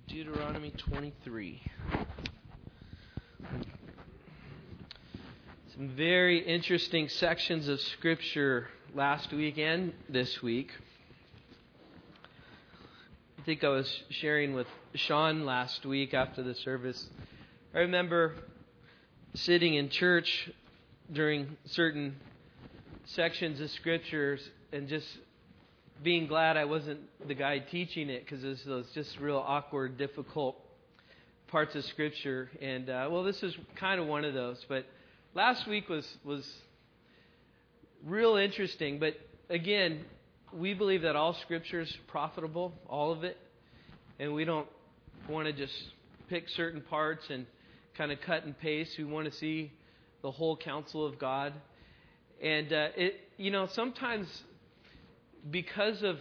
Deuteronomy 23. Some very interesting sections of Scripture last week and this week. I think I was sharing with Sean last week after the service. I remember sitting in church during certain sections of Scriptures and just being glad I wasn't the guy teaching it, because it was just real awkward, difficult parts of Scripture. And, this is kind of one of those. But last week was real interesting. But again, we believe that all Scripture is profitable, all of it. And we don't want to just pick certain parts and kind of cut and paste. We want to see the whole counsel of God. And, sometimes because of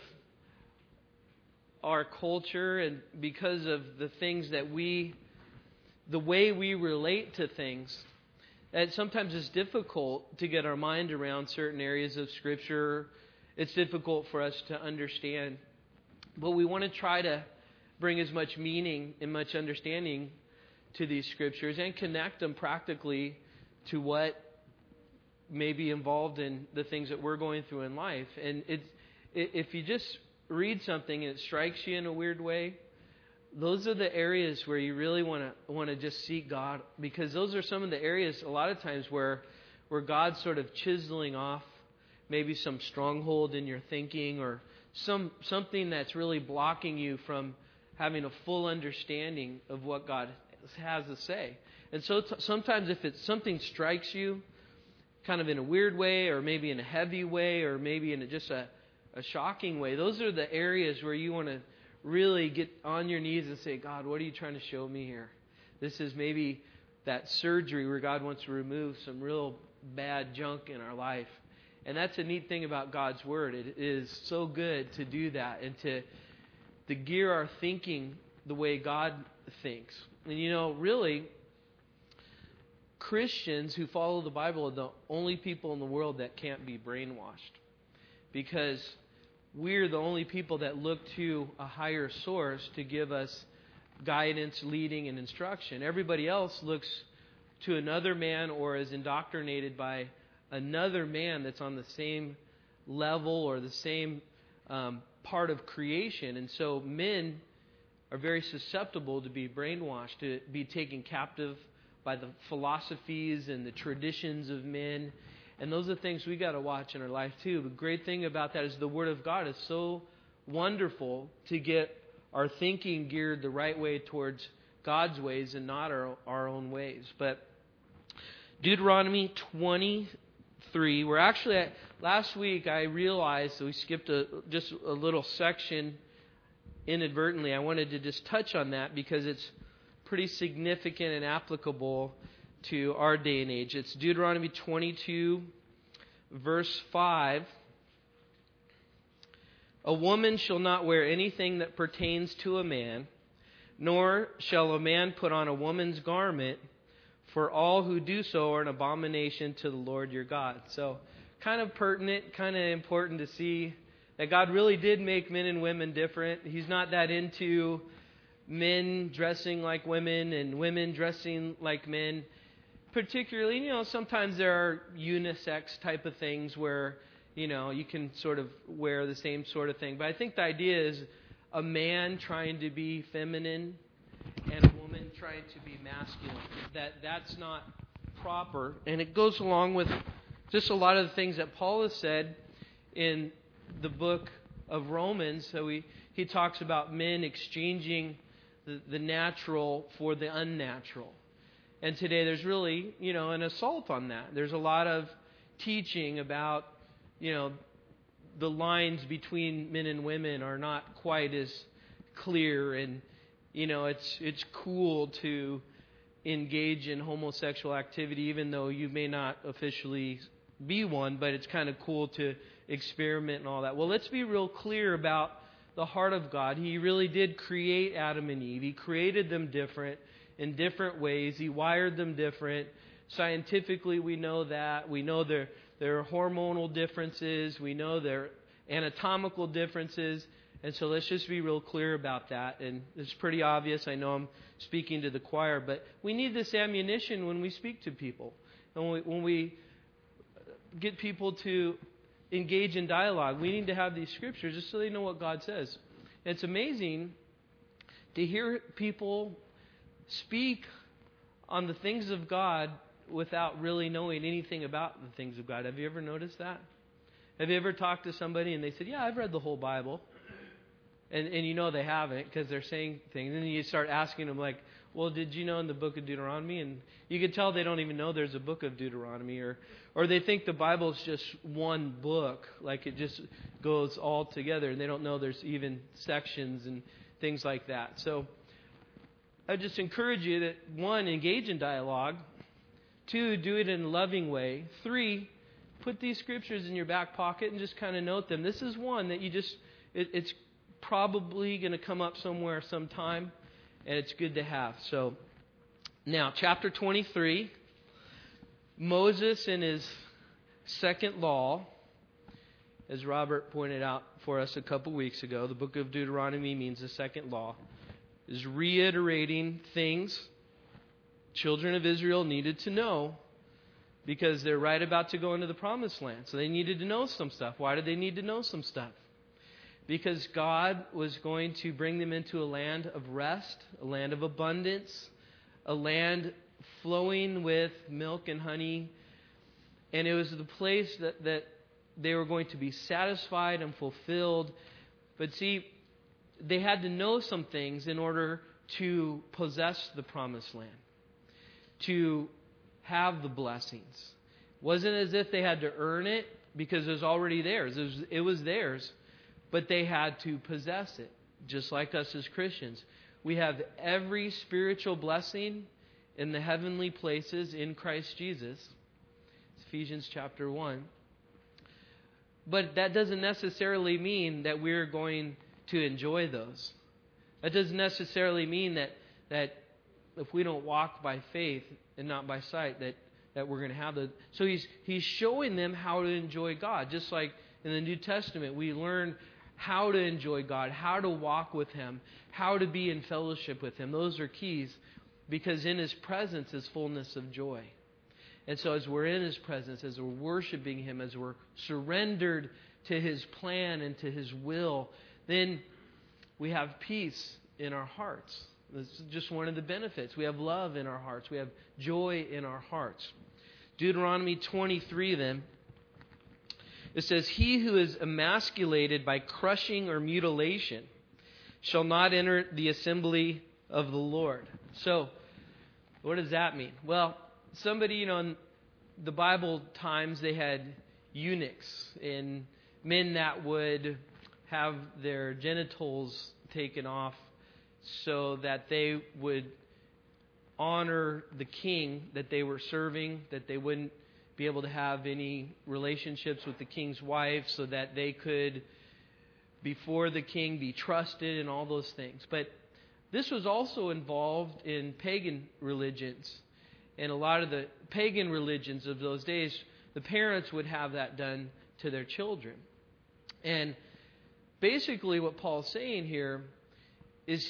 our culture and because of the things that the way we relate to things, that sometimes it's difficult to get our mind around certain areas of Scripture. It's difficult for us to understand. But we want to try to bring as much meaning and much understanding to these Scriptures and connect them practically to what may be involved in the things that we're going through in life. And if you just read something and it strikes you in a weird way, those are the areas where you really want to just seek God, because those are some of the areas a lot of times where God's sort of chiseling off maybe some stronghold in your thinking, or something that's really blocking you from having a full understanding of what God has to say. And so sometimes if something strikes you kind of in a weird way, or maybe in a heavy way, or maybe in just a shocking way, those are the areas where you want to really get on your knees and say, God, what are you trying to show me here? This is maybe that surgery where God wants to remove some real bad junk in our life. And that's a neat thing about God's Word. It is so good to do that and to gear our thinking the way God thinks. And really, Christians who follow the Bible are the only people in the world that can't be brainwashed, because we're the only people that look to a higher source to give us guidance, leading, and instruction. Everybody else looks to another man or is indoctrinated by another man that's on the same level or the same part of creation. And so men are very susceptible to be brainwashed, to be taken captive by the philosophies and the traditions of men. And those are things we got to watch in our life too. The great thing about that is the Word of God is so wonderful to get our thinking geared the right way towards God's ways and not our own ways. But Deuteronomy 23, we're actually at, last week I realized that we skipped just a little section inadvertently. I wanted to just touch on that because it's pretty significant and applicable to our day and age. It's Deuteronomy 22, verse 5. A woman shall not wear anything that pertains to a man, nor shall a man put on a woman's garment, for all who do so are an abomination to the Lord your God. So kind of pertinent, kind of important to see that God really did make men and women different. He's not that into men dressing like women and women dressing like men. Particularly, sometimes there are unisex type of things where, you can sort of wear the same sort of thing. But I think the idea is a man trying to be feminine and a woman trying to be masculine. That's not proper. And it goes along with just a lot of the things that Paul has said in the book of Romans. So he talks about men exchanging the natural for the unnatural. And today there's really, an assault on that. There's a lot of teaching about, the lines between men and women are not quite as clear. And, it's cool to engage in homosexual activity, even though you may not officially be one, but it's kind of cool to experiment and all that. Well, let's be real clear about the heart of God. He really did create Adam and Eve. He created them different in different ways. He wired them different. Scientifically, we know that. We know there are hormonal differences. We know there are anatomical differences. And so let's just be real clear about that. And it's pretty obvious. I know I'm speaking to the choir, but we need this ammunition when we speak to people. And when we get people to engage in dialogue, we need to have these scriptures just so they know what God says. And it's amazing to hear people speak on the things of God without really knowing anything about the things of God. Have you ever noticed that? Have you ever talked to somebody and they said, yeah, I've read the whole Bible. And you know they haven't because they're saying things. And then you start asking them like, well, did you know in the book of Deuteronomy? And you can tell they don't even know there's a book of Deuteronomy. Or they think the Bible is just one book, like it just goes all together. And they don't know there's even sections and things like that. So I just encourage you that, 1, engage in dialogue. 2, do it in a loving way. 3, put these scriptures in your back pocket and just kind of note them. This is one that you just, it's probably going to come up somewhere sometime, and it's good to have. So now, chapter 23, Moses and his second law, as Robert pointed out for us a couple weeks ago, the book of Deuteronomy means the second law, is reiterating things children of Israel needed to know because they're right about to go into the promised land. So they needed to know some stuff. Why did they need to know some stuff? Because God was going to bring them into a land of rest, a land of abundance, a land flowing with milk and honey. And it was the place that they were going to be satisfied and fulfilled. But see, they had to know some things in order to possess the promised land, to have the blessings. It wasn't as if they had to earn it because it was already theirs. It was theirs. But they had to possess it, just like us as Christians. We have every spiritual blessing in the heavenly places in Christ Jesus. It's Ephesians chapter 1. But that doesn't necessarily mean that we're going to enjoy those. That doesn't necessarily mean that if we don't walk by faith and not by sight, that we're going to have the. So he's showing them how to enjoy God. Just like in the New Testament, we learn how to enjoy God, how to walk with Him, how to be in fellowship with Him. Those are keys, because in His presence is fullness of joy. And so as we're in His presence, as we're worshiping Him, as we're surrendered to His plan and to His will, then we have peace in our hearts. This is just one of the benefits. We have love in our hearts. We have joy in our hearts. Deuteronomy 23 then. It says, he who is emasculated by crushing or mutilation shall not enter the assembly of the Lord. So, what does that mean? Well, somebody, in the Bible times, they had eunuchs and men that would have their genitals taken off so that they would honor the king that they were serving, that they wouldn't be able to have any relationships with the king's wife, so that they could, before the king, be trusted and all those things. But this was also involved in pagan religions. And a lot of the pagan religions of those days, the parents would have that done to their children. And basically what Paul's saying here is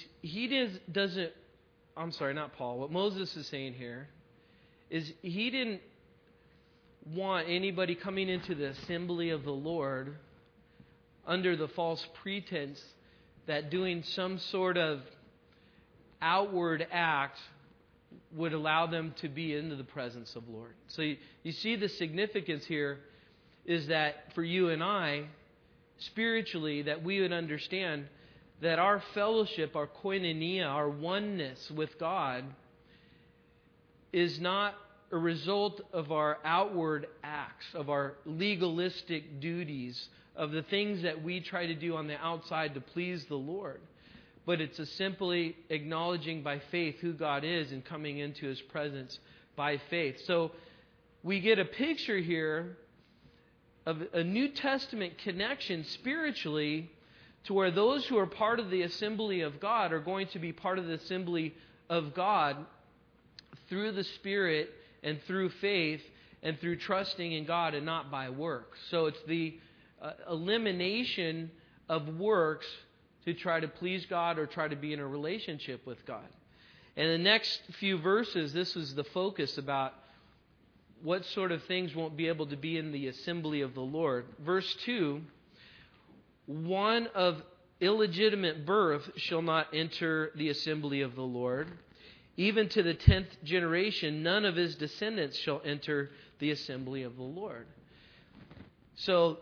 what Moses is saying here is he didn't want anybody coming into the assembly of the Lord under the false pretense that doing some sort of outward act would allow them to be into the presence of the Lord. So you see the significance here is that for you and I, spiritually, that we would understand that our fellowship, our koinonia, our oneness with God is not a result of our outward acts, of our legalistic duties, of the things that we try to do on the outside to please the Lord. But it's a simply acknowledging by faith who God is and coming into His presence by faith. So we get a picture here of a New Testament connection spiritually to where those who are part of the assembly of God are going to be part of the assembly of God through the Spirit and through faith and through trusting in God and not by works. So it's the elimination of works to try to please God or try to be in a relationship with God. And the next few verses, this is the focus about what sort of things won't be able to be in the assembly of the Lord. Verse 2, one of illegitimate birth shall not enter the assembly of the Lord. Even to the 10th generation, none of his descendants shall enter the assembly of the Lord. So,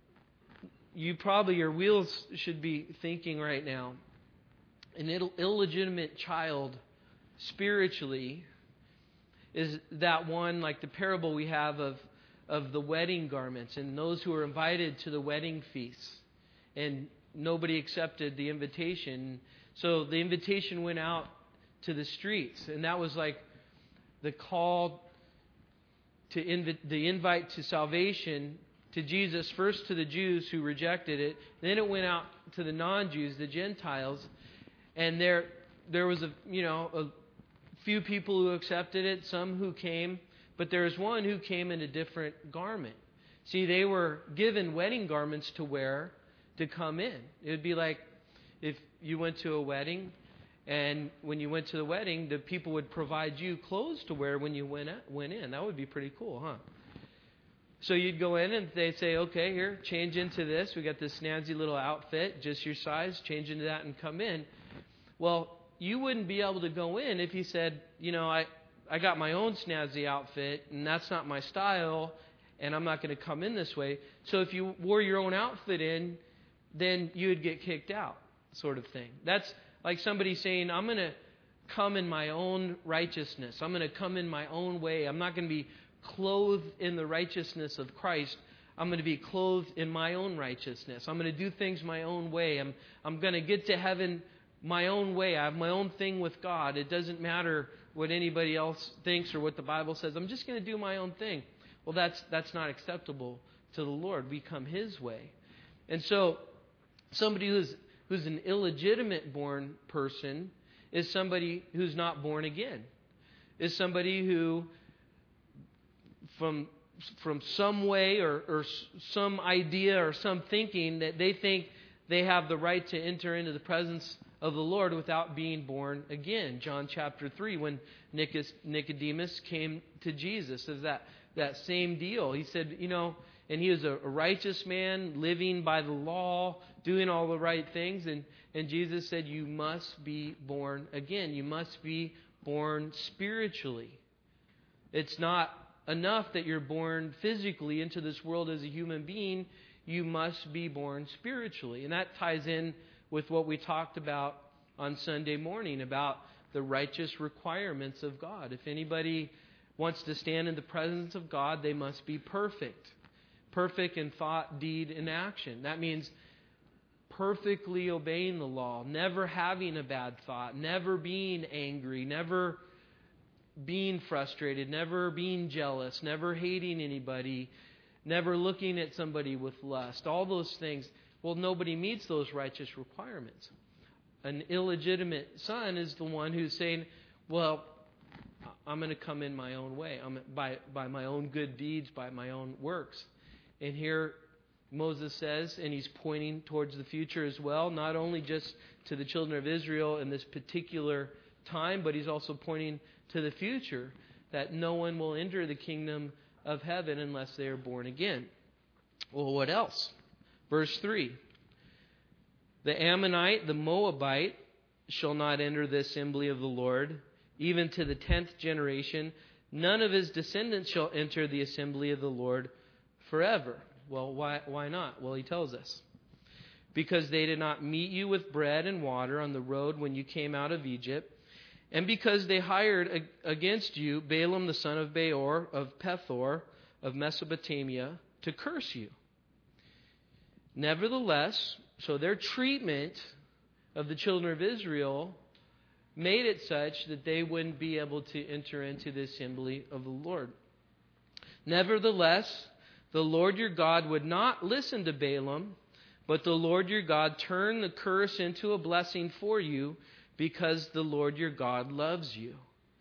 your wheels should be thinking right now, an illegitimate child spiritually is that one, like the parable we have of the wedding garments and those who are invited to the wedding feasts. And nobody accepted the invitation. So the invitation went out to the streets. And that was like the call to the invite to salvation to Jesus, first to the Jews who rejected it. Then it went out to the non-Jews, the Gentiles. And there was a few people who accepted it, some who came. But there was one who came in a different garment. See, they were given wedding garments to wear to come in. It would be like if you went to a wedding, and when you went to the wedding, the people would provide you clothes to wear when you went in. That would be pretty cool, huh? So you'd go in and they'd say, okay, here, change into this. We got this snazzy little outfit, just your size. Change into that and come in. Well, you wouldn't be able to go in if you said, I got my own snazzy outfit, and that's not my style, and I'm not going to come in this way. So if you wore your own outfit in, then you would get kicked out, sort of thing. That's like somebody saying, I'm going to come in my own righteousness. I'm going to come in my own way. I'm not going to be clothed in the righteousness of Christ. I'm going to be clothed in my own righteousness. I'm going to do things my own way. I'm going to get to heaven my own way. I have my own thing with God. It doesn't matter what anybody else thinks or what the Bible says. I'm just going to do my own thing. Well, that's not acceptable to the Lord. We come His way. And so somebody who's an illegitimate born person is somebody who's not born again. Is somebody who from some way or some idea or some thinking that they think they have the right to enter into the presence of the Lord without being born again. John chapter 3, when Nicodemus came to Jesus, is that same deal. He said, and he was a righteous man, living by the law, doing all the right things. And Jesus said, you must be born again. You must be born spiritually. It's not enough that you're born physically into this world as a human being. You must be born spiritually. And that ties in with what we talked about on Sunday morning about the righteous requirements of God. If anybody wants to stand in the presence of God, they must be perfect. Perfect in thought, deed, and action. That means perfectly obeying the law, never having a bad thought, never being angry, never being frustrated, never being jealous, never hating anybody, never looking at somebody with lust. All those things. Well, nobody meets those righteous requirements. An illegitimate son is the one who's saying, well, I'm going to come in my own way, by my own good deeds, by my own works. And here Moses says, and he's pointing towards the future as well, not only just to the children of Israel in this particular time, but he's also pointing to the future, that no one will enter the kingdom of heaven unless they are born again. Well, what else? Verse 3, the Ammonite, the Moabite, shall not enter the assembly of the Lord, even to the 10th generation. None of his descendants shall enter the assembly of the Lord forever. Well, why not? Well, he tells us. Because they did not meet you with bread and water on the road when you came out of Egypt, and because they hired against you Balaam the son of Beor of Pethor of Mesopotamia to curse you. Nevertheless, so their treatment of the children of Israel made it such that they wouldn't be able to enter into the assembly of the Lord. Nevertheless, the Lord your God would not listen to Balaam, but the Lord your God turned the curse into a blessing for you, because the Lord your God loves you.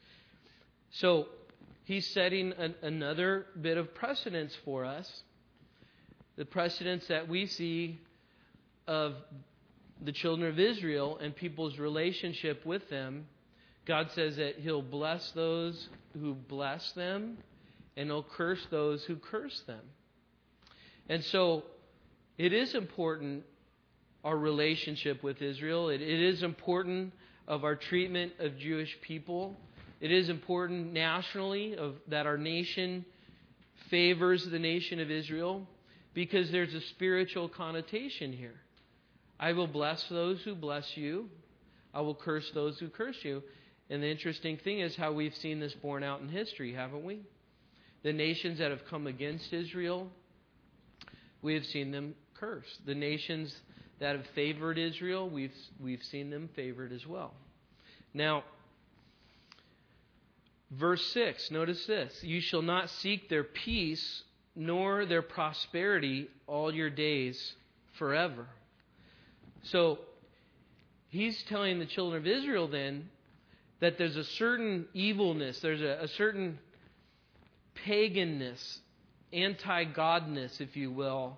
So he's setting another bit of precedence for us. The precedence that we see of the children of Israel and people's relationship with them, God says that He'll bless those who bless them, and He'll curse those who curse them. And so it is important, our relationship with Israel. It is important of our treatment of Jewish people. It is important nationally that our nation favors the nation of Israel, because there's a spiritual connotation here. I will bless those who bless you. I will curse those who curse you. And the interesting thing is how we've seen this borne out in history, haven't we? The nations that have come against Israel, we have seen them cursed. The nations that have favored Israel, we've seen them favored as well. Now, verse 6, notice this. You shall not seek their peace nor their prosperity all your days forever. So, he's telling the children of Israel then that there's a certain evilness, there's a certain paganness, anti-godness, if you will,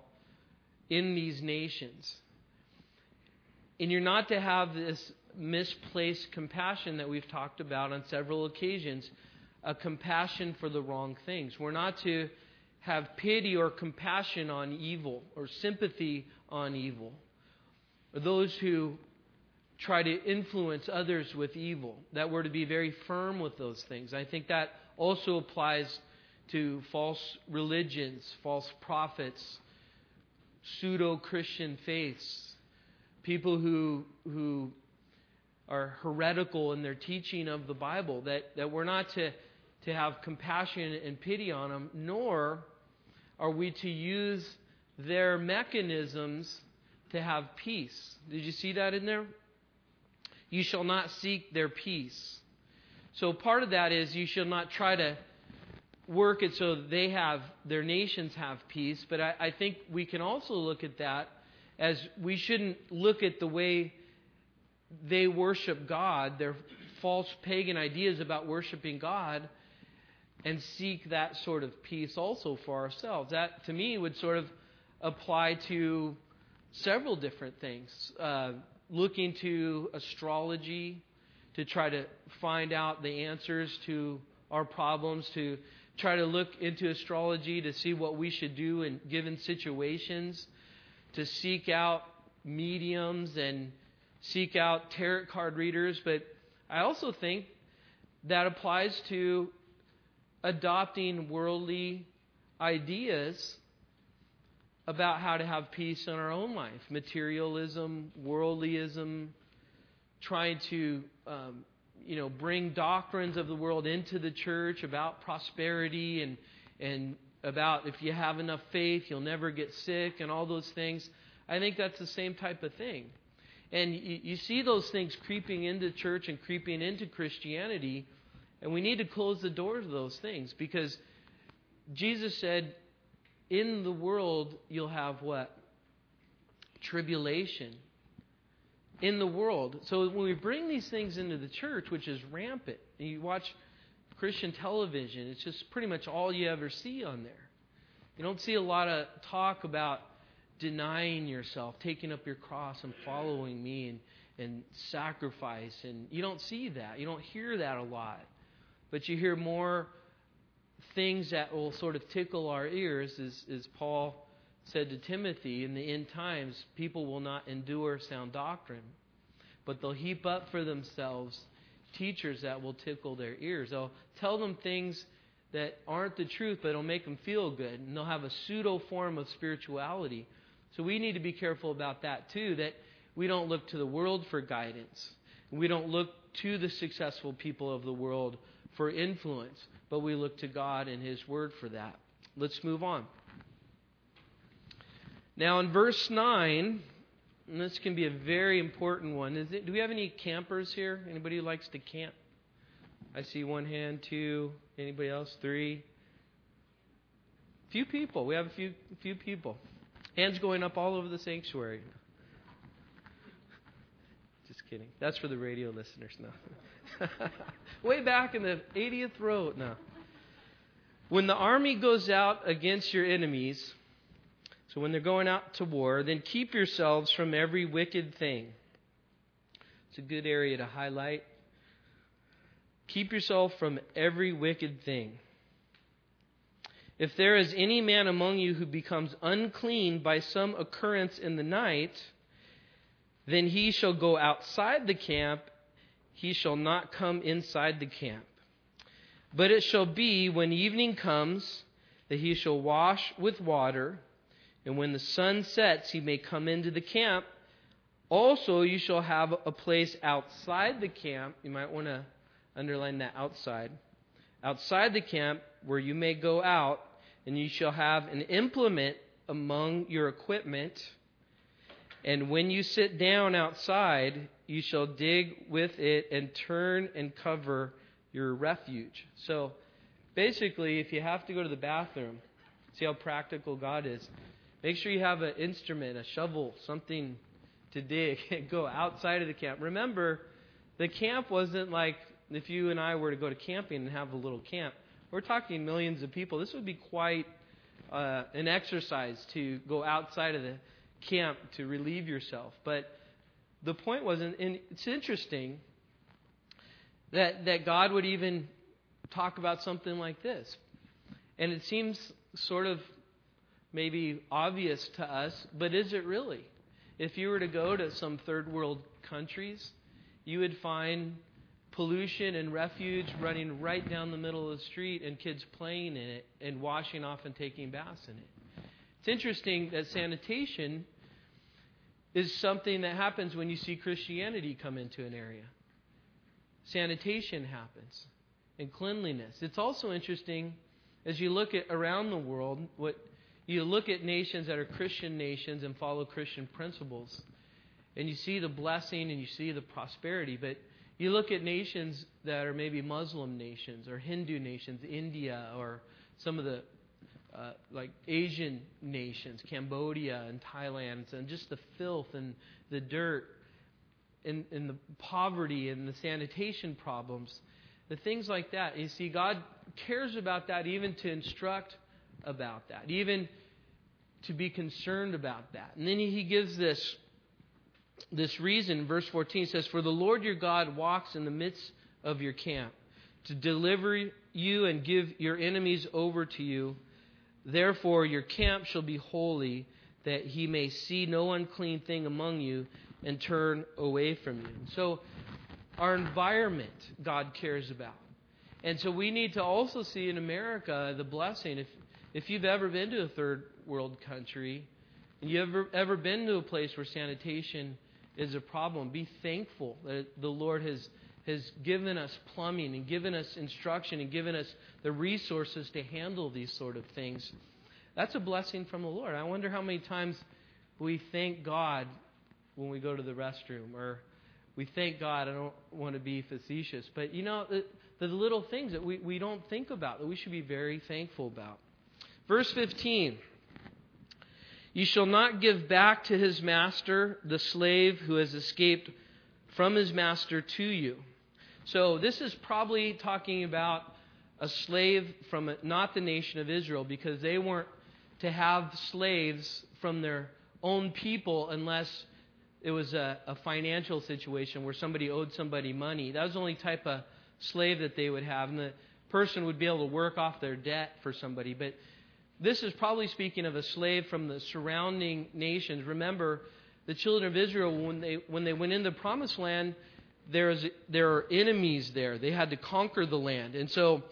in these nations. And you're not to have this misplaced compassion that we've talked about on several occasions, a compassion for the wrong things. We're not to have pity or compassion on evil or sympathy on evil, or those who try to influence others with evil, that we're to be very firm with those things. I think that also applies to false religions, false prophets, pseudo-Christian faiths, people who are heretical in their teaching of the Bible, that we're not to have compassion and pity on them, nor are we to use their mechanisms to have peace. Did you see that in there? You shall not seek their peace. So part of that is you shall not try to work it so their nations have peace. But I think we can also look at that as we shouldn't look at the way they worship God, their false pagan ideas about worshiping God, and seek that sort of peace also for ourselves. That, to me, would sort of apply to several different things. Looking to astrology to try to find out the answers to our problems, to try to look into astrology to see what we should do in given situations, to seek out mediums and seek out tarot card readers. But I also think that applies to adopting worldly ideas about how to have peace in our own life. Materialism, worldlyism, trying to bring doctrines of the world into the church about prosperity and about if you have enough faith, you'll never get sick and all those things. I think that's the same type of thing. And you see those things creeping into church and creeping into Christianity, and we need to close the doors of those things, because Jesus said, in the world, you'll have what? Tribulation. In the world. So when we bring these things into the church, which is rampant, and you watch Christian television, it's just pretty much all you ever see on there. You don't see a lot of talk about denying yourself, taking up your cross and following me and sacrifice. And you don't see that. You don't hear that a lot. But you hear more things that will sort of tickle our ears, as Paul said to Timothy, in the end times, people will not endure sound doctrine, but they'll heap up for themselves teachers that will tickle their ears. They'll tell them things that aren't the truth, but it'll make them feel good, and they'll have a pseudo form of spirituality. So we need to be careful about that too, that we don't look to the world for guidance. We don't look to the successful people of the world for influence, but we look to God and His Word for that. Let's move on. Now in verse 9, and this can be a very important one. Do we have any campers here? Anybody who likes to camp? I see one hand, two. Anybody else? Three. Few people. We have a few people. Hands going up all over the sanctuary. Just kidding. That's for the radio listeners now. Way back in the 80th row. No. When the army goes out against your enemies, So when they're going out to war, then keep yourselves from every wicked thing. It's a good area to highlight. Keep yourself from every wicked thing. If there is any man among you who becomes unclean by some occurrence in the night, then he shall go outside the camp. He shall not come inside the camp. But it shall be when evening comes that he shall wash with water, and when the sun sets he may come into the camp. Also you shall have a place outside the camp. You might want to underline that, outside. Outside the camp where you may go out, and you shall have an implement among your equipment. And when you sit down outside, you shall dig with it and turn and cover your refuge. So basically, if you have to go to the bathroom, see how practical God is. Make sure you have an instrument, a shovel, something to dig, and go outside of the camp. Remember, the camp wasn't like if you and I were to go to camping and have a little camp. We're talking millions of people. This would be quite an exercise to go outside of the camp to relieve yourself. But the point was, and it's interesting that God would even talk about something like this. And it seems sort of maybe obvious to us, but is it really? If you were to go to some third world countries, you would find pollution and refuge running right down the middle of the street and kids playing in it and washing off and taking baths in it. It's interesting that sanitation is something that happens when you see Christianity come into an area. Sanitation happens and cleanliness. It's also interesting as you look at around the world, what you look at nations that are Christian nations and follow Christian principles, and you see the blessing and you see the prosperity, but you look at nations that are maybe Muslim nations or Hindu nations, India, or some of the like Asian nations, Cambodia and Thailand, and just the filth and the dirt and the poverty and the sanitation problems, the things like that. You see, God cares about that, even to instruct about that, even to be concerned about that. And then He gives this reason. Verse 14 says, "For the Lord your God walks in the midst of your camp to deliver you and give your enemies over to you. Therefore your camp shall be holy, that He may see no unclean thing among you and turn away from you." So our environment God cares about. And so we need to also see in America the blessing. If you've ever been to a third world country, and you've ever been to a place where sanitation is a problem, be thankful that the Lord has given us plumbing and given us instruction and given us the resources to handle these sort of things. That's a blessing from the Lord. I wonder how many times we thank God when we go to the restroom, or we thank God. I don't want to be facetious, but the little things that we don't think about that we should be very thankful about. Verse 15. "You shall not give back to his master the slave who has escaped from his master to you." So this is probably talking about a slave from not the nation of Israel, because they weren't to have slaves from their own people unless it was a financial situation where somebody owed somebody money. That was the only type of slave that they would have, and the person would be able to work off their debt for somebody. But this is probably speaking of a slave from the surrounding nations. Remember, the children of Israel, when they went into the promised land, there are enemies there. They had to conquer the land. And so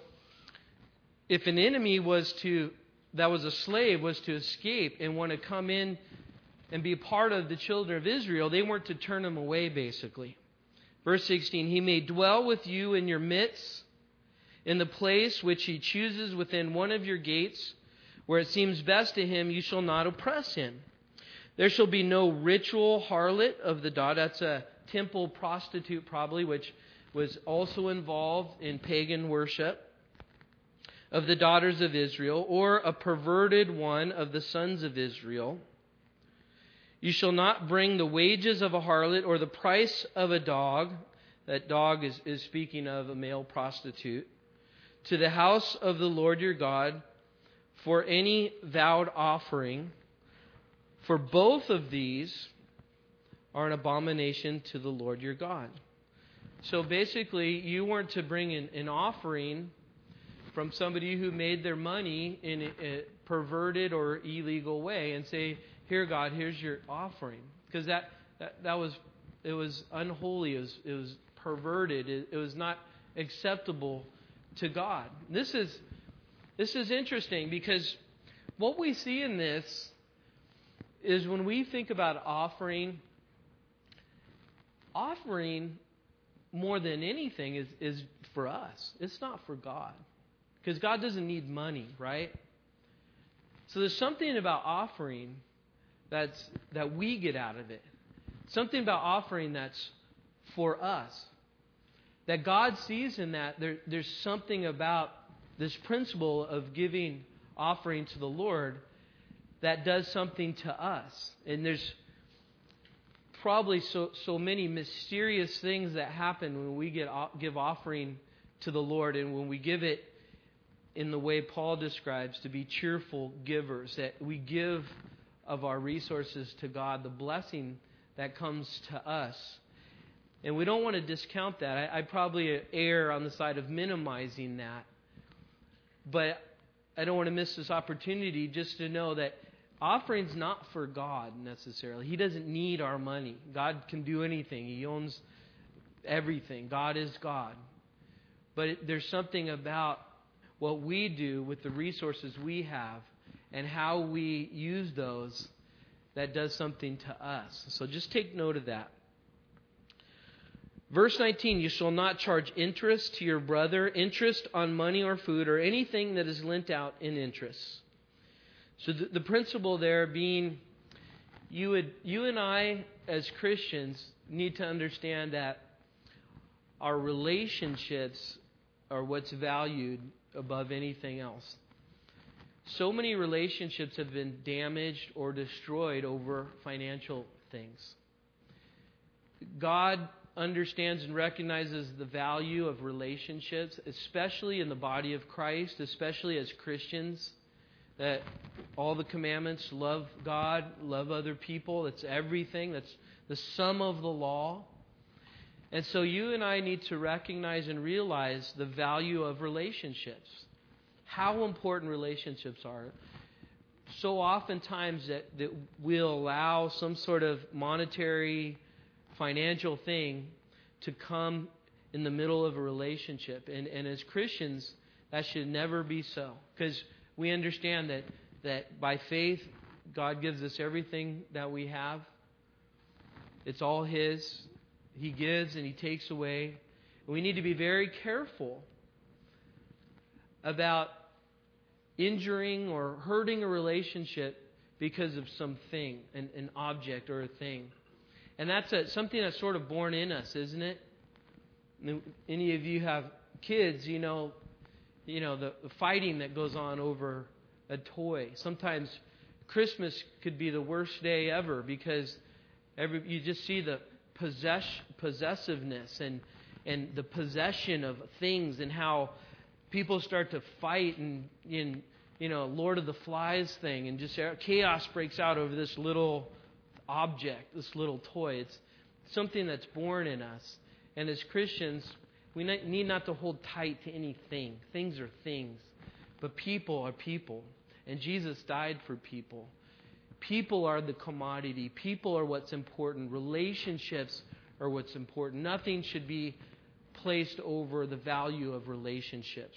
if an enemy that was a slave was to escape and want to come in and be a part of the children of Israel, they weren't to turn them away, basically. Verse 16, "He may dwell with you in your midst, in the place which He chooses within one of your gates. Where it seems best to him, you shall not oppress him. There shall be no ritual harlot of the daughter." That's a temple prostitute, probably, which was also involved in pagan worship. "Of the daughters of Israel, or a perverted one of the sons of Israel. You shall not bring the wages of a harlot or the price of a dog." That dog is speaking of a male prostitute. "To the house of the Lord your God, for any vowed offering For both of these are an abomination to the Lord your God. So basically, you weren't to bring an offering from somebody who made their money in a perverted or illegal way and say, "Here, God, here's your offering," because that was unholy. It was perverted. It was not acceptable to God. This is interesting because what we see in this is when we think about offering more than anything is for us. It's not for God. Because God doesn't need money, right? So there's something about offering that we get out of it. Something about offering that's for us. That God sees in that there's something about this principle of giving offering to the Lord that does something to us. And there's probably so many mysterious things that happen when we give offering to the Lord, and when we give it in the way Paul describes, to be cheerful givers, that we give of our resources to God, the blessing that comes to us. And we don't want to discount that. I probably err on the side of minimizing that. But I don't want to miss this opportunity just to know that offering's not for God necessarily. He doesn't need our money. God can do anything. He owns everything. God is God. But there's something about what we do with the resources we have and how we use those that does something to us. So just take note of that. Verse 19, you shall not charge interest to your brother, interest on money or food or anything that is lent out in interest. So the principle there being, you and I as Christians need to understand that our relationships are what's valued above anything else. So many relationships have been damaged or destroyed over financial things. God understands and recognizes the value of relationships, especially in the body of Christ, especially as Christians, that all the commandments, love God, love other people, that's everything, that's the sum of the law. And so you and I need to recognize and realize the value of relationships, how important relationships are. So oftentimes that we'll allow some sort of monetary, financial thing to come in the middle of a relationship. And as Christians, that should never be so. Because we understand that by faith, God gives us everything that we have. It's all His. He gives and He takes away. We need to be very careful about injuring or hurting a relationship because of something, an object or a thing. And that's something that's sort of born in us, isn't it? Any of you have kids, you know the fighting that goes on over a toy. Sometimes Christmas could be the worst day ever because you just see the possessiveness and the possession of things and how people start to fight and Lord of the Flies thing, and just chaos breaks out over this little object, this little toy. It's something that's born in us. And as Christians, we need not to hold tight to anything. Things are things. But people are people. And Jesus died for people. People are the commodity. People are what's important. Relationships are what's important. Nothing should be placed over the value of relationships.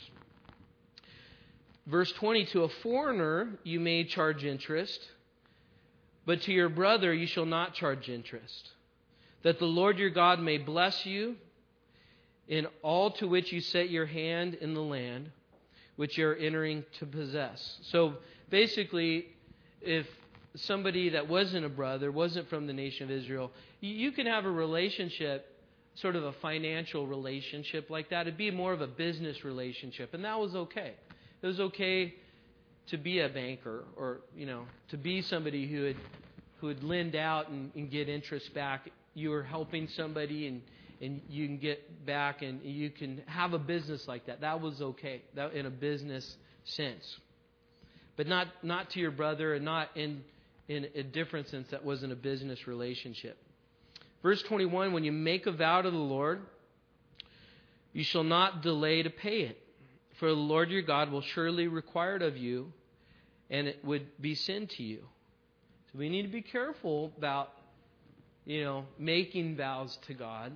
Verse 20, to a foreigner you may charge interest, but to your brother you shall not charge interest, that the Lord your God may bless you in all to which you set your hand in the land which you're entering to possess. So basically, if somebody that wasn't a brother, wasn't from the nation of Israel, you can have a relationship, sort of a financial relationship like that. It'd be more of a business relationship, and that was okay. It was okay to be a banker or, to be somebody who would lend out and get interest back. You were helping somebody and you can get back and you can have a business like that. That was okay, that in a business sense. But not to your brother and not in in a different sense that wasn't a business relationship. Verse 21, when you make a vow to the Lord, you shall not delay to pay it. For the Lord your God will surely require it of you, and it would be sin to you. So we need to be careful about, making vows to God.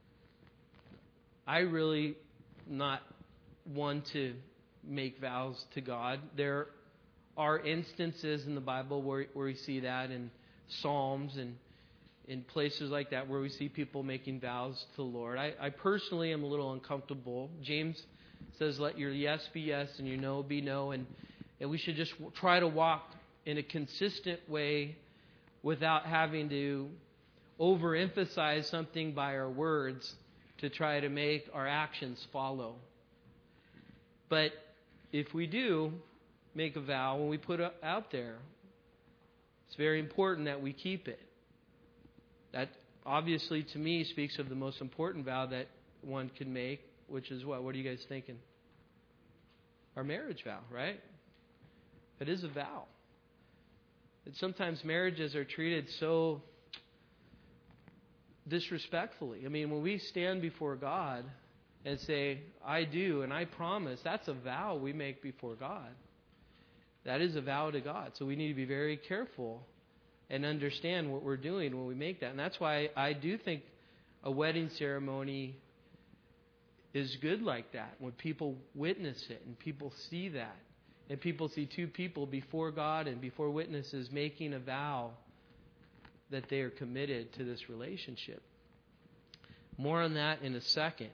I really not one to make vows to God. There are instances in the Bible where we see that in Psalms and in places like that where we see people making vows to the Lord. I personally am a little uncomfortable. James says, let your yes be yes and your no be no. And we should just try to walk in a consistent way without having to overemphasize something by our words to try to make our actions follow. But if we do make a vow, when we put it out there, it's very important that we keep it. That obviously to me speaks of the most important vow that one can make, which is what? What are you guys thinking? Our marriage vow, right? It is a vow. And sometimes marriages are treated so disrespectfully. I mean, when we stand before God and say, I do and I promise, that's a vow we make before God. That is a vow to God. So we need to be very careful and understand what we're doing when we make that. And that's why I do think a wedding ceremony is good like that. When people witness it and people see that. And people see two people before God and before witnesses making a vow that they are committed to this relationship. More on that in a second.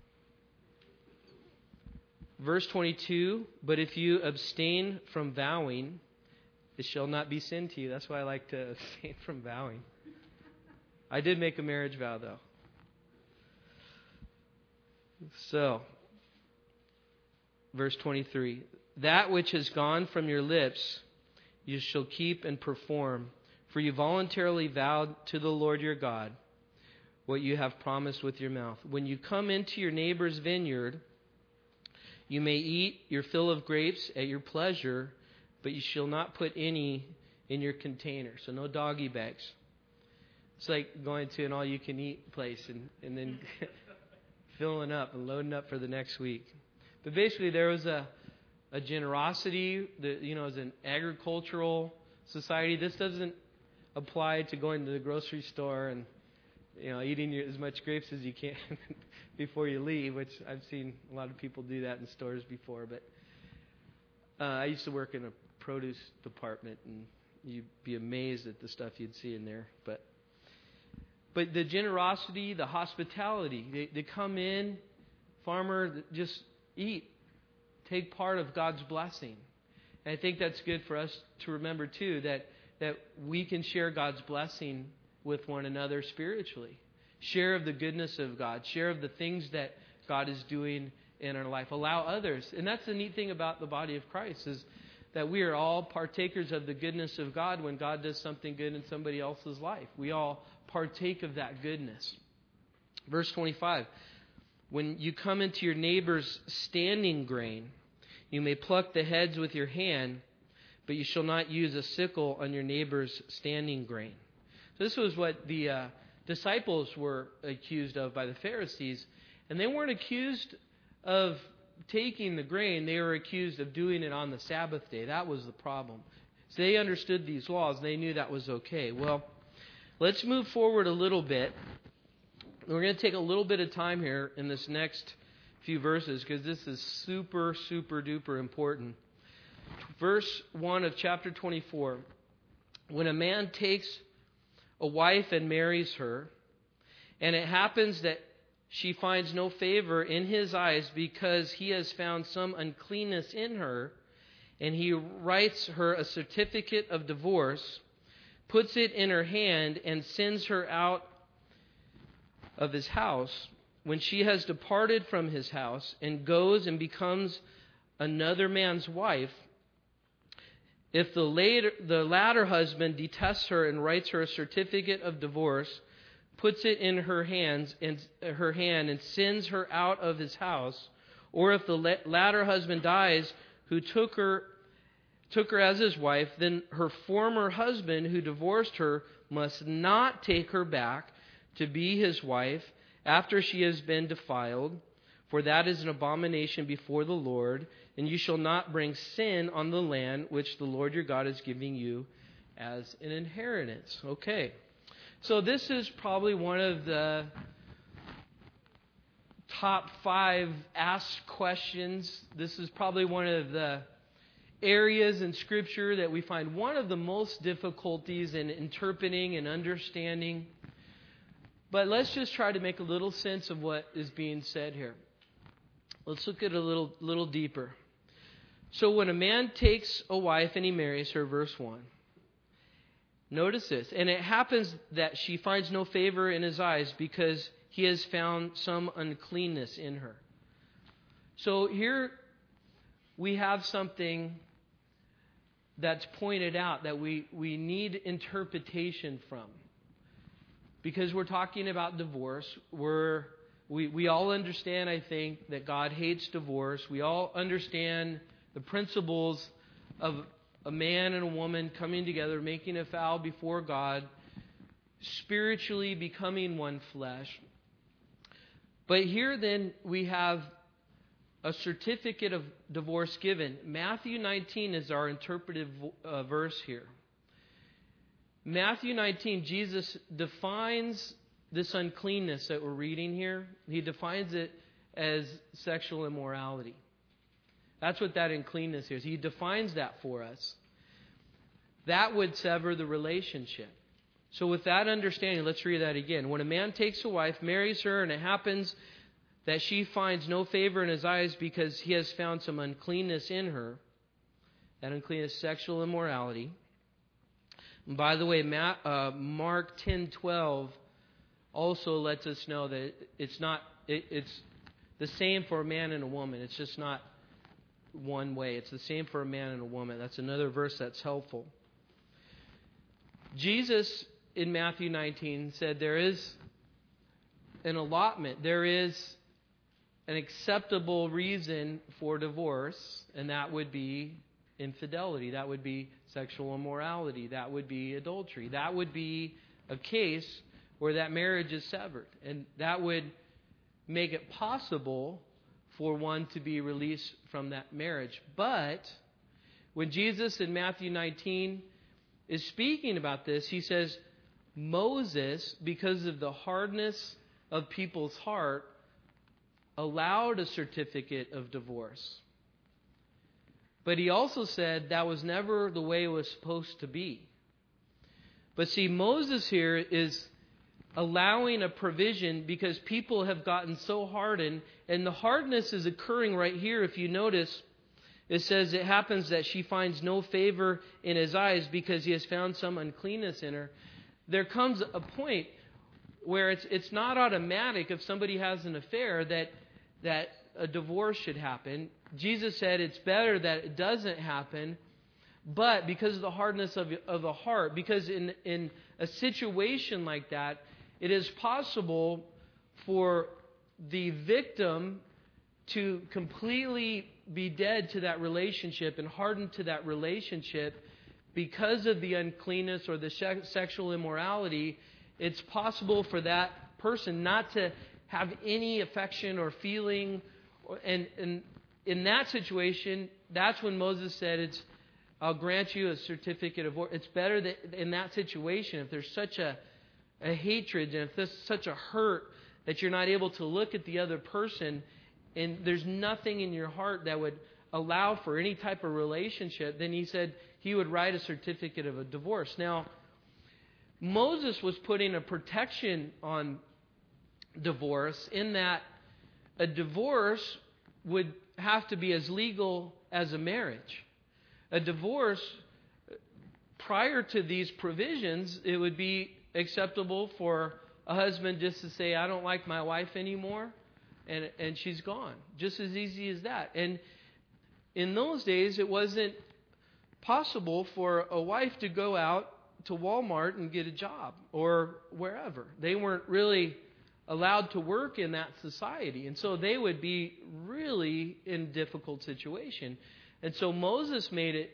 Verse 22, but if you abstain from vowing, it shall not be sin to you. That's why I like to abstain from vowing. I did make a marriage vow, though. So, verse 23, that which has gone from your lips you shall keep and perform, for you voluntarily vowed to the Lord your God what you have promised with your mouth. When you come into your neighbor's vineyard, you may eat your fill of grapes at your pleasure, but you shall not put any in your container. So no doggy bags. It's like going to an all-you-can-eat place and then filling up and loading up for the next week. But basically there was a generosity that, as an agricultural society. This doesn't apply to going to the grocery store and, eating as much grapes as you can before you leave, which I've seen a lot of people do that in stores before. But I used to work in a produce department, and you'd be amazed at the stuff you'd see in there. But the generosity, the hospitality, they come in, farmer, just eat, take part of God's blessing. And I think that's good for us to remember too, that we can share God's blessing with one another spiritually. Share of the goodness of God. Share of the things that God is doing in our life. Allow others. And that's the neat thing about the body of Christ is that we are all partakers of the goodness of God when God does something good in somebody else's life. We all partake of that goodness. Verse 25. When you come into your neighbor's standing grain, you may pluck the heads with your hand, but you shall not use a sickle on your neighbor's standing grain. So this was what the disciples were accused of by the Pharisees. And they weren't accused of taking the grain. They were accused of doing it on the Sabbath day. That was the problem. So they understood these laws. They knew that was okay. Well, let's move forward a little bit. We're going to take a little bit of time here in this next few verses because this is super, super duper important. Verse 1 of chapter 24. When a man takes a wife and marries her, and it happens that she finds no favor in his eyes because he has found some uncleanness in her, and he writes her a certificate of divorce, puts it in her hand, and sends her out of his house, when she has departed from his house and goes and becomes another man's wife, if the latter husband detests her and writes her a certificate of divorce, puts it in her hand and sends her out of his house, or if the latter husband dies who took her took her as his wife, then her former husband who divorced her must not take her back to be his wife after she has been defiled, for that is an abomination before the Lord, and you shall not bring sin on the land which the Lord your God is giving you as an inheritance. Okay, so this is probably one of the top 5 asked questions. This is probably one of the areas in Scripture that we find one of the most difficulties in interpreting and understanding. But let's just try to make a little sense of what is being said here. Let's look at it a little deeper. So when a man takes a wife and he marries her, verse 1, notice this. And it happens that she finds no favor in his eyes because he has found some uncleanness in her. So here we have something that's pointed out that we need interpretation from. Because we're talking about divorce. We all understand, I think, that God hates divorce. We all understand the principles of a man and a woman coming together, making a vow before God, spiritually becoming one flesh. But here then we have a certificate of divorce given. Matthew 19 is our interpretive verse here. Matthew 19, Jesus defines this uncleanness that we're reading here. He defines it as sexual immorality. That's what that uncleanness is. He defines that for us. That would sever the relationship. So with that understanding, let's read that again. When a man takes a wife, marries her, and it happens that she finds no favor in his eyes because he has found some uncleanness in her, that uncleanness is sexual immorality. And by the way, Mark 10:12 also lets us know that it's the same for a man and a woman. It's just not one way. It's the same for a man and a woman. That's another verse that's helpful. Jesus in Matthew 19 said there is an allotment. There is an acceptable reason for divorce, and that would be infidelity. That would be sexual immorality. That would be adultery. That would be a case where that marriage is severed. And that would make it possible for one to be released from that marriage. But when Jesus in Matthew 19 is speaking about this, he says, Moses, because of the hardness of people's heart, allowed a certificate of divorce. But he also said that was never the way it was supposed to be. But see, Moses here is allowing a provision because people have gotten so hardened, and the hardness is occurring right here. If you notice, it says it happens that she finds no favor in his eyes because he has found some uncleanness in her. There comes a point where it's not automatic if somebody has an affair that a divorce should happen. Jesus said it's better that it doesn't happen, but because of the hardness of the heart, because in a situation like that, it is possible for the victim to completely be dead to that relationship and hardened to that relationship because of the uncleanness or the sexual immorality. It's possible for that person not to have any affection or feeling. And in that situation, that's when Moses said, I'll grant you a certificate of divorce. It's better that in that situation, if there's such a hatred and if there's such a hurt that you're not able to look at the other person and there's nothing in your heart that would allow for any type of relationship, then he said he would write a certificate of a divorce. Now, Moses was putting a protection on divorce in that a divorce would have to be as legal as a marriage. A divorce, prior to these provisions, it would be acceptable for a husband just to say, I don't like my wife anymore, and she's gone. Just as easy as that. And in those days, it wasn't possible for a wife to go out to Walmart and get a job or wherever. They weren't really allowed to work in that society. And so they would be really in a difficult situation. And so Moses made it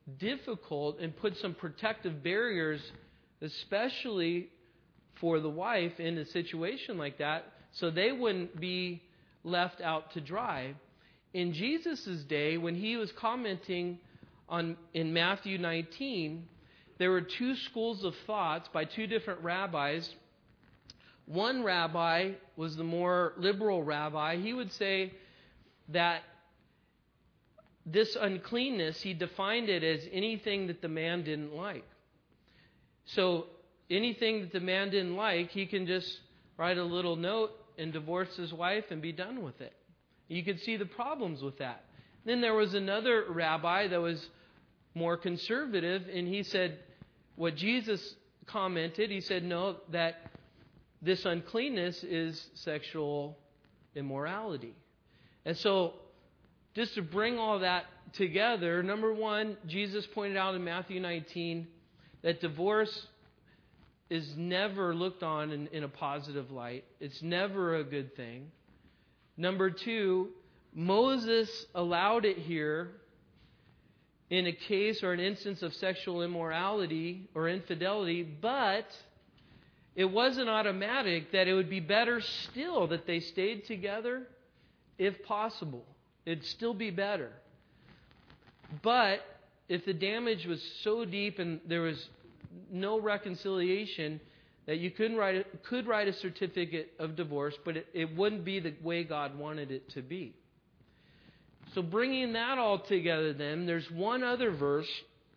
difficult and put some protective barriers, especially for the wife in a situation like that, so they wouldn't be left out to dry. In Jesus' day, when he was commenting in Matthew 19, there were two schools of thoughts by two different rabbis. One rabbi was the more liberal rabbi. He would say that this uncleanness, he defined it as anything that the man didn't like. So anything that the man didn't like, he can just write a little note and divorce his wife and be done with it. You could see the problems with that. Then there was another rabbi that was more conservative, and he said, what Jesus commented, he said, no, that this uncleanness is sexual immorality. And so, just to bring all that together, number one, Jesus pointed out in Matthew 19 that divorce is never looked on in a positive light. It's never a good thing. Number two, Moses allowed it here in a case or an instance of sexual immorality or infidelity, but it wasn't automatic that it would be better still that they stayed together if possible. It'd still be better. But if the damage was so deep and there was no reconciliation, that you could write a certificate of divorce, but it wouldn't be the way God wanted it to be. So bringing that all together then, there's one other verse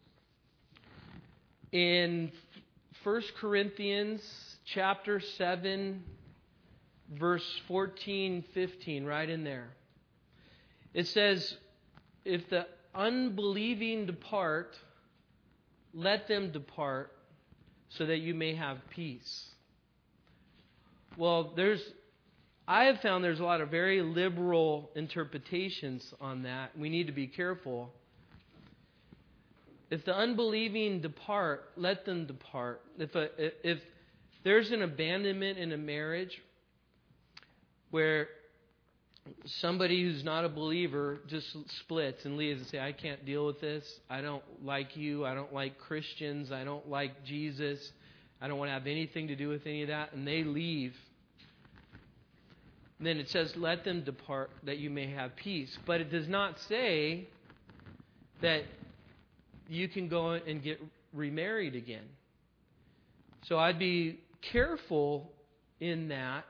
in 1 Corinthians chapter 7, verse 14, 15, right in there. It says, if the unbelieving depart, let them depart, so that you may have peace. Well, I have found there's a lot of very liberal interpretations on that. We need to be careful. If the unbelieving depart, let them depart. If there's an abandonment in a marriage where somebody who's not a believer just splits and leaves and say, I can't deal with this. I don't like you. I don't like Christians. I don't like Jesus. I don't want to have anything to do with any of that. And they leave. Then it says, let them depart that you may have peace. But it does not say that you can go and get remarried again. So I'd be careful in that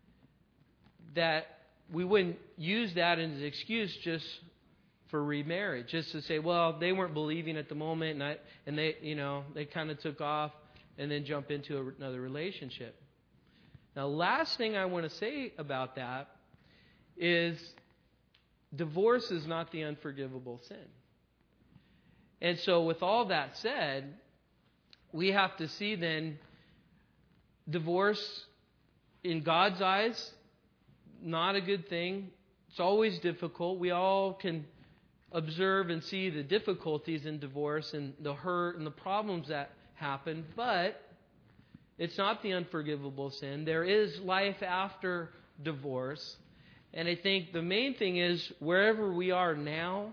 we wouldn't use that as an excuse just for remarriage, just to say, well, they weren't believing at the moment, and they kind of took off and then jump into another relationship. Now, last thing I want to say about that is divorce is not the unforgivable sin. And so with all that said, we have to see then divorce in God's eyes, not a good thing. It's always difficult. We all can observe and see the difficulties in divorce and the hurt and the problems that happen, but it's not the unforgivable sin. There is life after divorce. And I think the main thing is wherever we are now,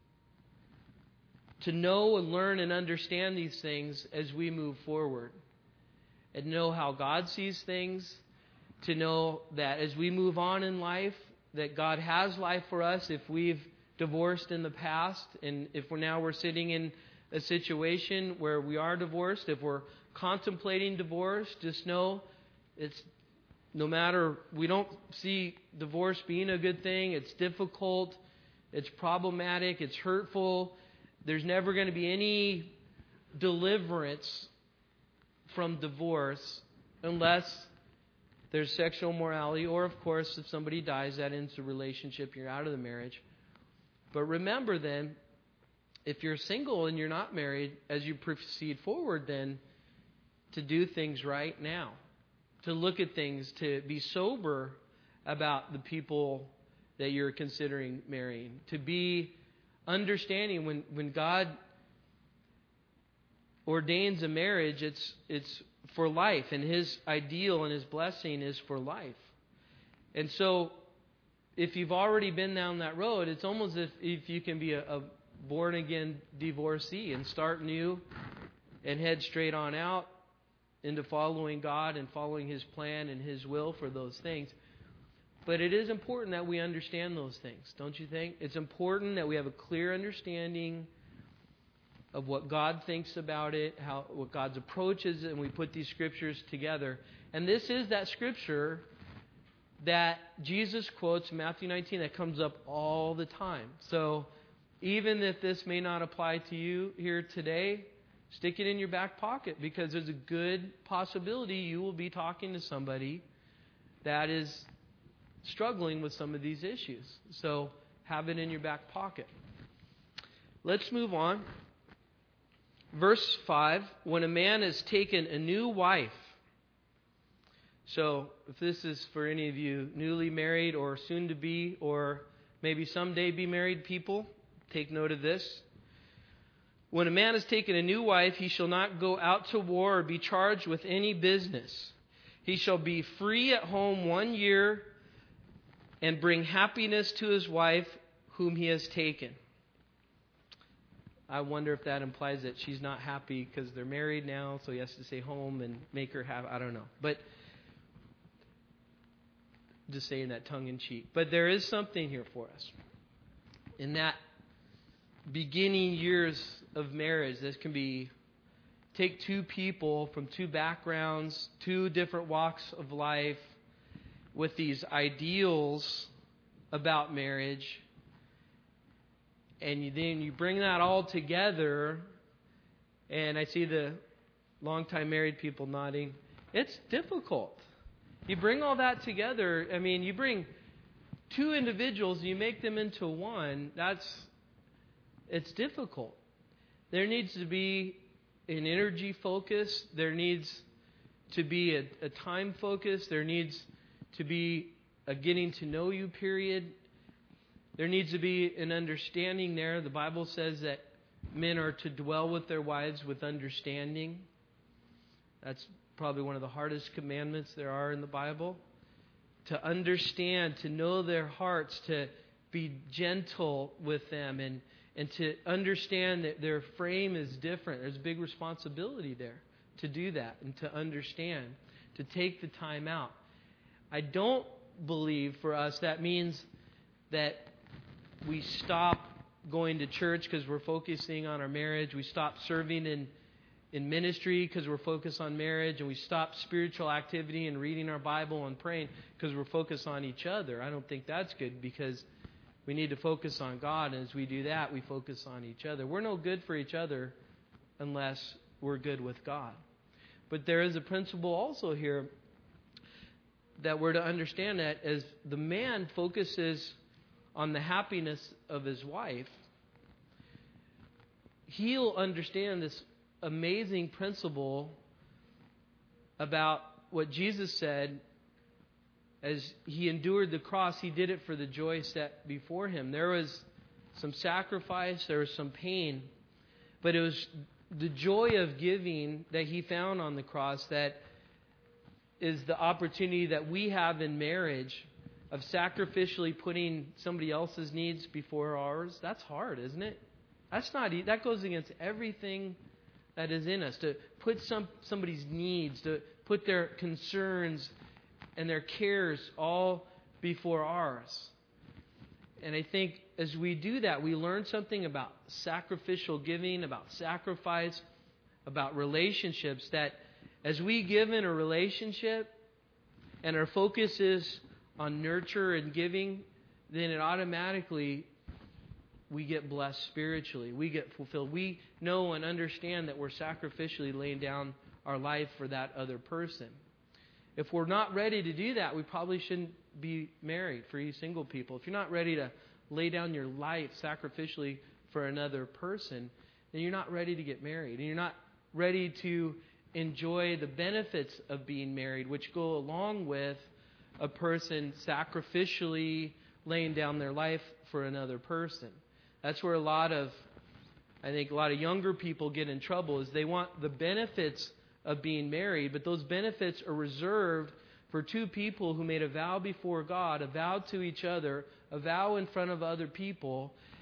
to know and learn and understand these things as we move forward. And know how God sees things. To know that as we move on in life, that God has life for us if we've divorced in the past. And if we're sitting in a situation where we are divorced, if we're contemplating divorce, just know it's no matter, we don't see divorce being a good thing. It's difficult. It's problematic. It's hurtful. There's never going to be any deliverance from divorce unless there's sexual morality, or of course, if somebody dies, that ends the relationship, you're out of the marriage. But remember then, if you're single and you're not married, as you proceed forward then, to do things right now. To look at things, to be sober about the people that you're considering marrying. To be understanding when God ordains a marriage, it's for life, and His ideal and His blessing is for life. And so, if you've already been down that road, it's almost as if you can be a born-again divorcee and start new and head straight on out into following God and following His plan and His will for those things. But it is important that we understand those things, don't you think? It's important that we have a clear understanding of what God thinks about it, what God's approach is, and we put these scriptures together. And this is that scripture that Jesus quotes, Matthew 19, that comes up all the time. So even if this may not apply to you here today, stick it in your back pocket, because there's a good possibility you will be talking to somebody that is struggling with some of these issues. So have it in your back pocket. Let's move on. Verse 5, when a man has taken a new wife. So if this is for any of you newly married or soon to be or maybe someday be married people, take note of this. When a man has taken a new wife, he shall not go out to war or be charged with any business. He shall be free at home 1 year and bring happiness to his wife whom he has taken. I wonder if that implies that she's not happy because they're married now, so he has to stay home and make her happy. I don't know. But just saying that tongue in cheek. But there is something here for us. In that beginning years of marriage, this can be, take two people from two backgrounds, two different walks of life, with these ideals about marriage, and then you bring that all together, and I see the longtime married people nodding. It's difficult. You bring all that together. I mean, you bring two individuals, you make them into one. It's difficult. There needs to be an energy focus. There needs to be a time focus. There needs to be a getting to know you period. There needs to be an understanding there. The Bible says that men are to dwell with their wives with understanding. That's probably one of the hardest commandments there are in the Bible. To understand, to know their hearts, to be gentle with them, and to understand that their frame is different. There's a big responsibility there to do that and to understand, to take the time out. I don't believe for us that means that we stop going to church because we're focusing on our marriage. We stop serving in ministry because we're focused on marriage. And we stop spiritual activity and reading our Bible and praying because we're focused on each other. I don't think that's good, because we need to focus on God. And as we do that, we focus on each other. We're no good for each other unless we're good with God. But there is a principle also here that we're to understand, that as the man focuses on the happiness of his wife, he'll understand this amazing principle about what Jesus said. As he endured the cross, he did it for the joy set before him. There was some sacrifice, there was some pain, but it was the joy of giving that he found on the cross that is the opportunity that we have in marriage, of sacrificially putting somebody else's needs before ours. That's hard, isn't it? That goes against everything that is in us. To put somebody's needs, to put their concerns and their cares all before ours. And I think as we do that, we learn something about sacrificial giving, about sacrifice, about relationships, that as we give in a relationship and our focus is on nurture and giving, then it automatically, we get blessed spiritually. We get fulfilled. We know and understand that we're sacrificially laying down our life for that other person. If we're not ready to do that, we probably shouldn't be married. For you single people, if you're not ready to lay down your life sacrificially for another person, then you're not ready to get married. And you're not ready to enjoy the benefits of being married, which go along with a person sacrificially laying down their life for another person. That's where I think a lot of younger people get in trouble, is they want the benefits of being married, but those benefits are reserved for two people who made a vow before God, a vow to each other, a vow in front of other people,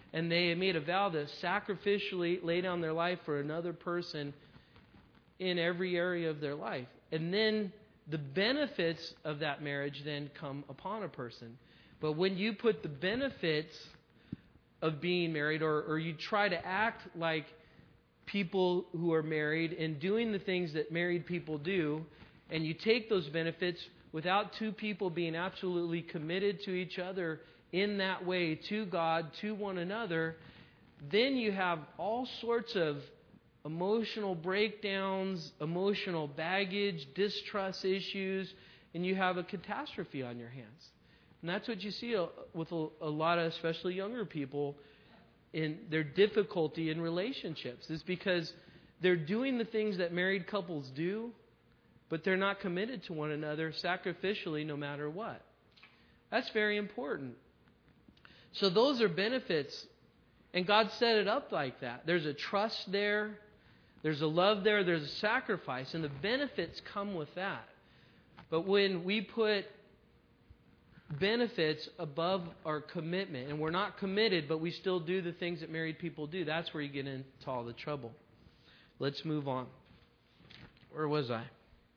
and they made a vow to sacrificially lay down their life for another person in every area of their life. And then the benefits of that marriage then come upon a person. But when you put the benefits of being married, or you try to act like people who are married and doing the things that married people do, and you take those benefits without two people being absolutely committed to each other in that way, to God, to one another, then you have all sorts of emotional breakdowns, emotional baggage, distrust issues, and you have a catastrophe on your hands. And that's what you see with a lot of, especially younger people, in their difficulty in relationships. Is because they're doing the things that married couples do, but they're not committed to one another sacrificially no matter what. That's very important. So those are benefits, and God set it up like that. There's a trust there, there's a love there, there's a sacrifice, and the benefits come with that. But when we put benefits above our commitment, and we're not committed, but we still do the things that married people do, that's where you get into all the trouble. Let's move on. Where was I?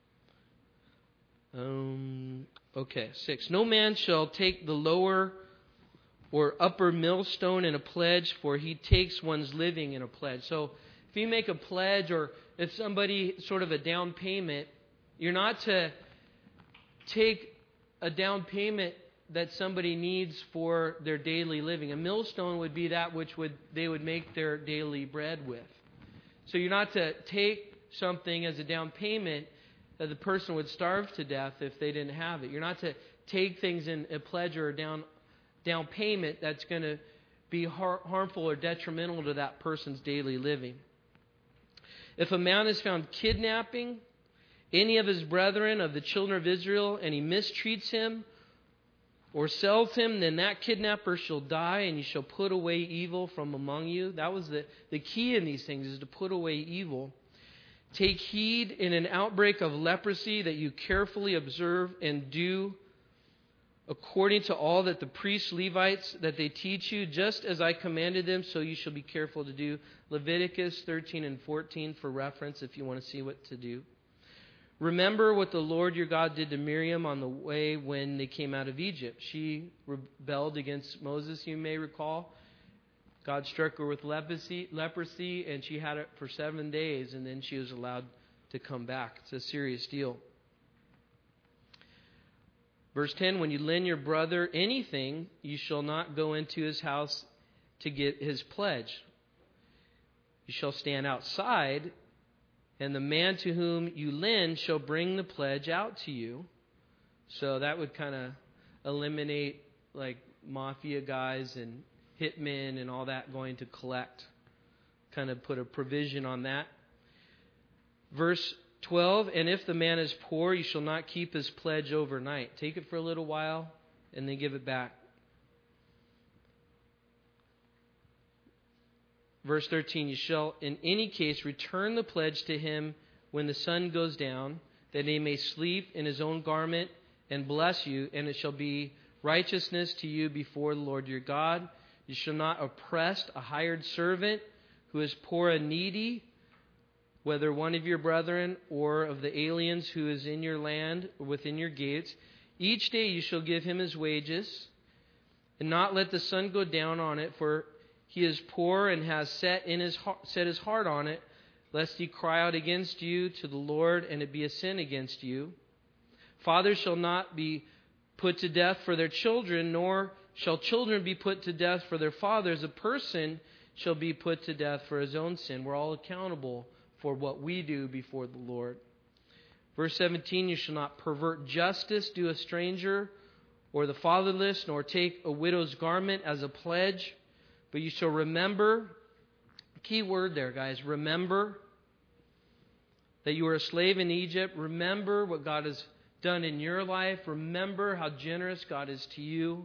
Okay, 6. No man shall take the lower or upper millstone in a pledge, for he takes one's living in a pledge. So if you make a pledge, or if somebody sort of a down payment, you're not to take a down payment that somebody needs for their daily living. A millstone would be that which they would make their daily bread with. So you're not to take something as a down payment that the person would starve to death if they didn't have it. You're not to take things in a pledge or a down payment that's going to be harmful or detrimental to that person's daily living. If a man is found kidnapping any of his brethren of the children of Israel, and he mistreats him or sells him, then that kidnapper shall die, and you shall put away evil from among you. That was the key in these things, is to put away evil. Take heed in an outbreak of leprosy that you carefully observe and do according to all that the priests, Levites, that they teach you, just as I commanded them, so you shall be careful to do. Leviticus 13 and 14 for reference if you want to see what to do. Remember what the Lord your God did to Miriam on the way when they came out of Egypt. She rebelled against Moses, you may recall. God struck her with leprosy, and she had it for 7 days, and then she was allowed to come back. It's a serious deal. Verse 10, when you lend your brother anything, you shall not go into his house to get his pledge. You shall stand outside, and the man to whom you lend shall bring the pledge out to you. So that would kind of eliminate like mafia guys and hitmen and all that going to collect. Kind of put a provision on that. Verse 12, and if the man is poor, you shall not keep his pledge overnight. Take it for a little while and then give it back. Verse 13, you shall in any case return the pledge to him when the sun goes down, that he may sleep in his own garment and bless you, and it shall be righteousness to you before the Lord your God. You shall not oppress a hired servant who is poor and needy, whether one of your brethren or of the aliens who is in your land or within your gates. Each day you shall give him his wages, and not let the sun go down on it, for he is poor and has set his heart on it, lest he cry out against you to the Lord, and it be a sin against you. Fathers shall not be put to death for their children, nor shall children be put to death for their fathers. A person shall be put to death for his own sin. We're all accountable for what we do before the Lord. Verse 17, you shall not pervert justice, do a stranger or the fatherless, nor take a widow's garment as a pledge. But you shall remember, key word there, guys, remember that you were a slave in Egypt. Remember what God has done in your life. Remember how generous God is to you.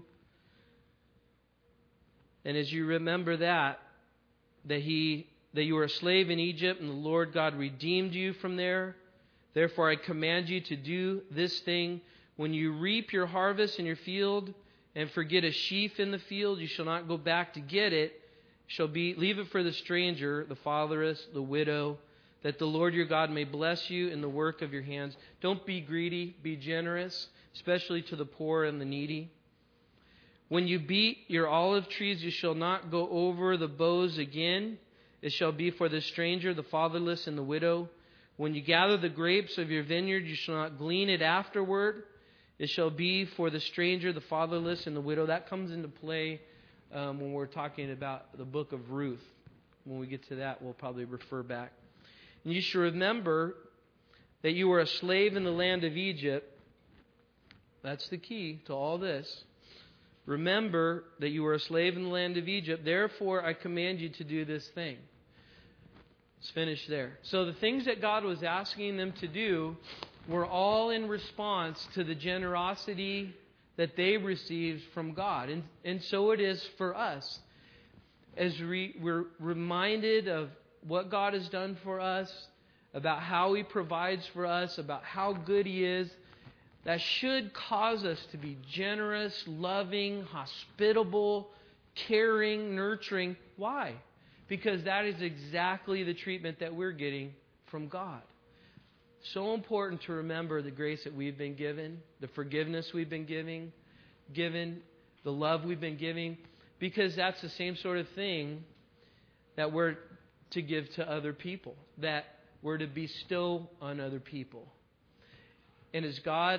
And as you remember that you were a slave in Egypt, and the Lord God redeemed you from there. Therefore I command you to do this thing. When you reap your harvest in your field and forget a sheaf in the field, you shall not go back to get it. leave it for the stranger, the fatherless, the widow, that the Lord your God may bless you in the work of your hands. Don't be greedy, be generous, especially to the poor and the needy. When you beat your olive trees, you shall not go over the boughs again. It shall be for the stranger, the fatherless, and the widow. When you gather the grapes of your vineyard, you shall not glean it afterward. It shall be for the stranger, the fatherless, and the widow. That comes into play when we're talking about the book of Ruth. When we get to that, we'll probably refer back. And you should remember that you were a slave in the land of Egypt. That's the key to all this. Remember that you were a slave in the land of Egypt. Therefore, I command you to do this thing. Let's finish there. So the things that God was asking them to do were all in response to the generosity that they received from God. And so it is for us. As we're reminded of what God has done for us, about how He provides for us, about how good He is, that should cause us to be generous, loving, hospitable, caring, nurturing. Why? Because that is exactly the treatment that we're getting from God. So important to remember the grace that we've been given, the forgiveness we've been given, the love we've been giving, because that's the same sort of thing that we're to give to other people, that we're to bestow on other people. And as God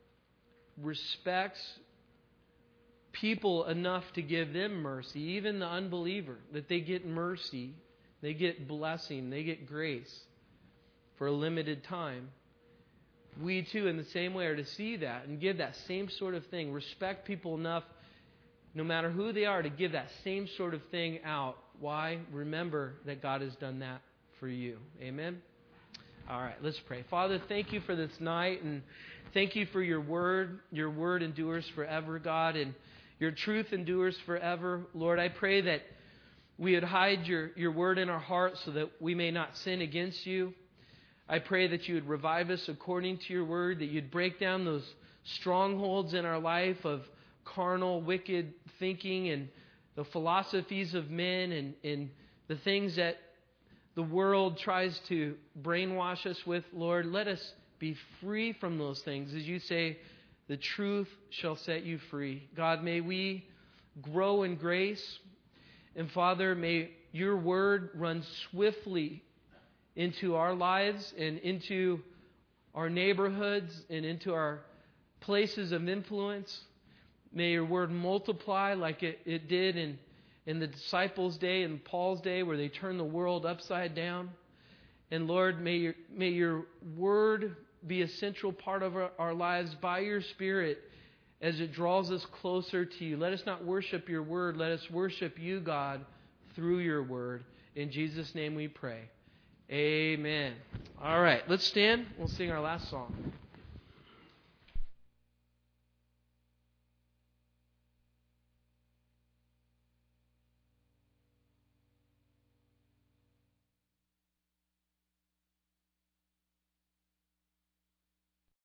respects people enough to give them mercy, even the unbeliever, that they get mercy, they get blessing, they get grace for a limited time, we too in the same way are to see that and give that same sort of thing. Respect people enough, no matter who they are, to give that same sort of thing out. Why? Remember that God has done that for you. Amen? All right, let's pray. Father, thank you for this night, and thank you for your word. Your word endures forever, God, and your truth endures forever. Lord, I pray that we would hide your word in our hearts so that we may not sin against you. I pray that you would revive us according to your word, that you'd break down those strongholds in our life of carnal, wicked thinking and the philosophies of men and the things that the world tries to brainwash us with. Lord, let us be free from those things. As you say, the truth shall set you free. God, may we grow in grace. And Father, may your word run swiftly into our lives and into our neighborhoods and into our places of influence. May your word multiply like it did in the disciples' day and Paul's day, where they turned the world upside down. And Lord, may your word be a central part of our lives by your Spirit as it draws us closer to you. Let us not worship your word. Let us worship you, God, through your word. In Jesus' name we pray. Amen. All right, let's stand. We'll sing our last song.